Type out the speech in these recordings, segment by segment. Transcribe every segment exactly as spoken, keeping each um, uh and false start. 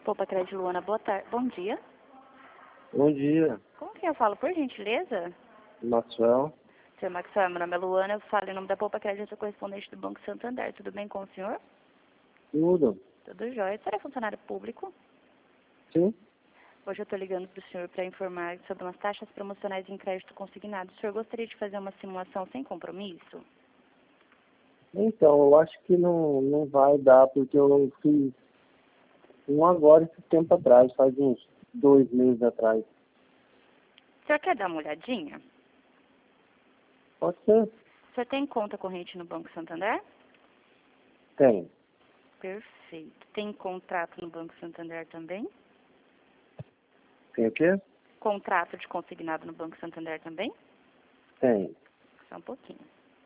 Poupa Crédito Luana, boa tarde. Bom dia. Bom dia, Com quem eu falo, por gentileza? Maxwell. Senhor Maxwell, meu nome é Luana, eu falo em nome da Poupa Crédito, eu sou correspondente do Banco Santander. Tudo bem com o senhor? Tudo? Tudo jóia. O senhor é funcionário público? Sim? Hoje eu estou ligando para o senhor para informar sobre umas taxas promocionais em crédito consignado. O senhor gostaria de fazer uma simulação sem compromisso? Então, eu acho que não, não vai dar, porque eu fiz um agora esse tempo atrás, faz uns dois meses atrás. O senhor quer dar uma olhadinha? Pode ser? O senhor tem conta corrente no Banco Santander? Tem. Perfeito. Tem contrato no Banco Santander também? Tem o quê? Contrato de consignado no Banco Santander também? Tem. Só um pouquinho.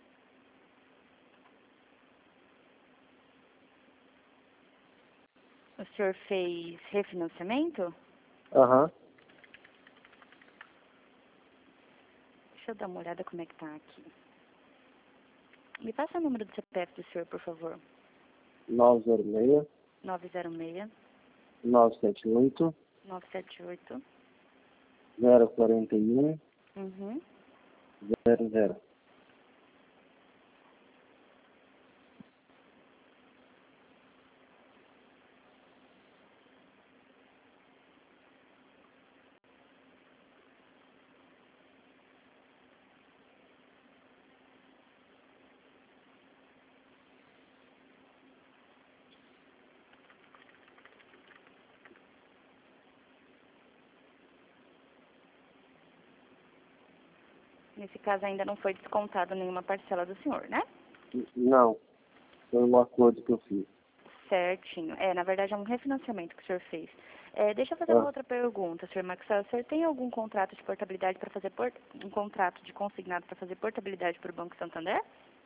O senhor fez refinanciamento? Aham. Deixa eu dar uma olhada como é que tá aqui. Me passa o número do C P F do senhor, por favor. nove zero seis, nove zero seis, nove sete oito, nove sete oito. zero quatro um, Uhum. zero zero. Nesse caso ainda não foi descontado nenhuma parcela do senhor, né? Não, foi um acordo que eu fiz. Certinho. É, na verdade é um refinanciamento que o senhor fez. É, deixa eu fazer uma Ah, outra pergunta, senhor Maxwell. O senhor tem algum contrato de portabilidade para fazer por... um contrato de consignado para fazer portabilidade para o Banco Santander?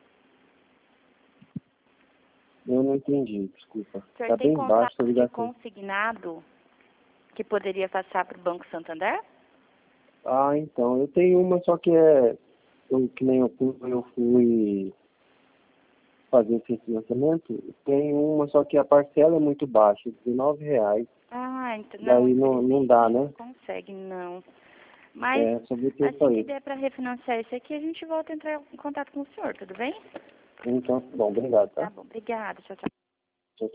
eu não entendi, desculpa. O senhor Tá tem bem baixo a contrato de ligação. consignado que poderia passar para o Banco Santander? Ah, então, eu tenho uma, só que é, eu, que nem eu fui, eu fui fazer esse financiamento, tem uma, só que a parcela é muito baixa, dezenove reais, Ah, então não, daí não, não dá, infelizmente não né? consegue, não. Mas É, só vou ter só assim que isso. der para refinanciar esse aqui, a gente volta a entrar em contato com o senhor, tudo bem? Então, bom, obrigado, Tá tá? bom, obrigada, tchau, tchau.